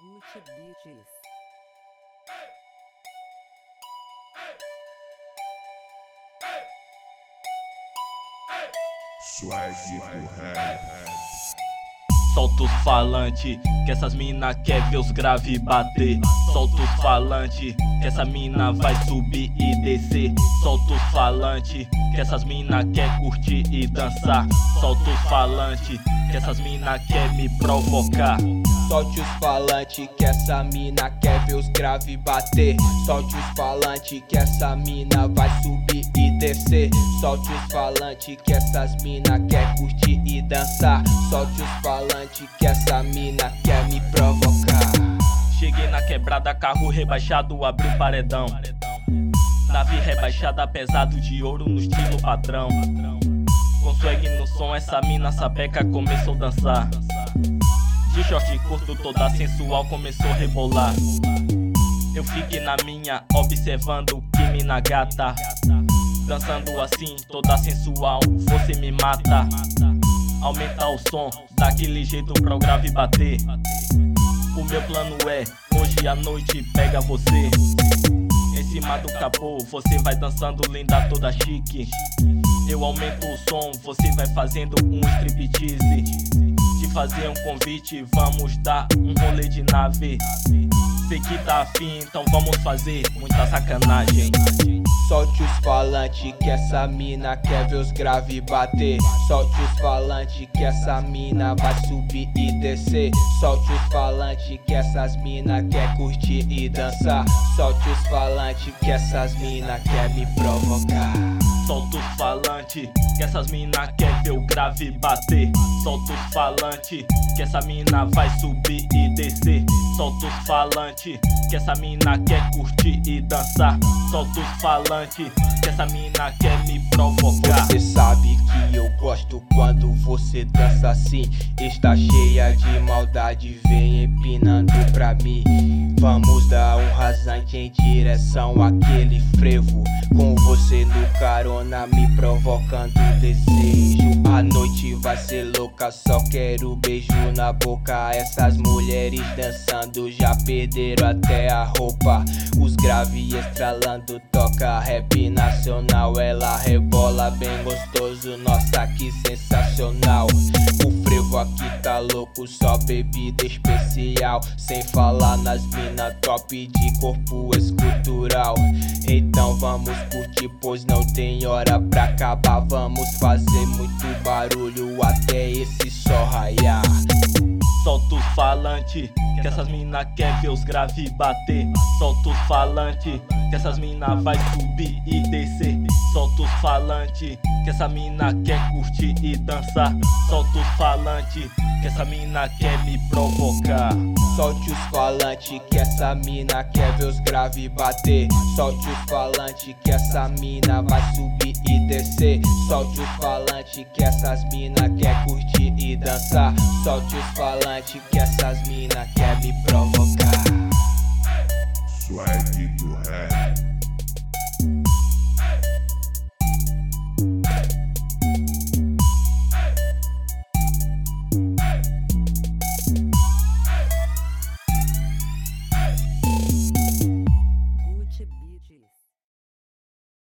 Gucci Beats. Swag do rap. Solta os falante, que essas mina quer ver os grave bater. Solta os falante, que essa mina vai subir e descer. Solta os falante, que essas mina quer curtir e dançar. Solta os falante, que essas mina quer me provocar. Solte os falante, que essa mina quer ver os grave bater. Solte os falante, que essa mina vai subir e descer. Solte os falante, que essas mina quer curtir e dançar. Solte os falante, que essa mina quer me provocar. Cheguei na quebrada, carro rebaixado, abri o paredão. Nave rebaixada, pesado de ouro no estilo padrão. Com swag no som, essa mina sapeca começou a dançar. De short curto, toda sensual, começou a rebolar. Eu fiquei na minha, observando que mina gata. Dançando assim, toda sensual, você me mata. Aumenta o som, daquele jeito pra o grave bater. O meu plano é, hoje à noite pega você. Em cima do capô, você vai dançando linda, toda chique. Eu aumento o som, você vai fazendo um striptease. Te fazer um convite, vamos dar um rolê de nave. Sei que tá afim, então vamos fazer muita sacanagem. Solte os falante, que essa mina quer ver os grave bater. Solte os falante, que essa mina vai subir e descer. Solte os falante, que essas mina quer curtir e dançar. Solte os falante, que essas mina quer me provocar. Solta os falante, que essas mina quer ver o grave bater. Solta os falante, que essa mina vai subir e descer. Solta os falante, que essa mina quer curtir e dançar. Solta os falante, que essa mina quer me provocar. Você sabe que eu gosto quando você dança assim. Está cheia de maldade, vem empinando pra mim. Vamos dar um rasante em direção àquele frevo. Com você no carona, me provocando desejo. A noite vai ser louca, só quero beijo na boca. Essas mulheres dançando já perderam até a roupa. Os grave estralando, toca rap nacional. Ela rebola bem gostoso, nossa que sensacional. O frevo aqui tá louco, só bebida especial. Sem falar nas mina top de corpo escultural. Então vamos curtir, pois não tem hora pra acabar. Vamos fazer muito barulho até esse sol raiar. Solta os falante, que essas mina quer ver os grave bater. Solta os falante, que essas mina vai subir e descer. Solta os falante, que essa mina quer curtir e dançar. Solta os falante, que essa mina quer me provocar. Solte os falante, que essa mina quer ver os grave bater. Solte os falante, que essa mina vai subir e descer. Solte os falante, que essas mina quer curtir e dançar. Solte os falante, que essas mina quer me provocar. Swag do rap.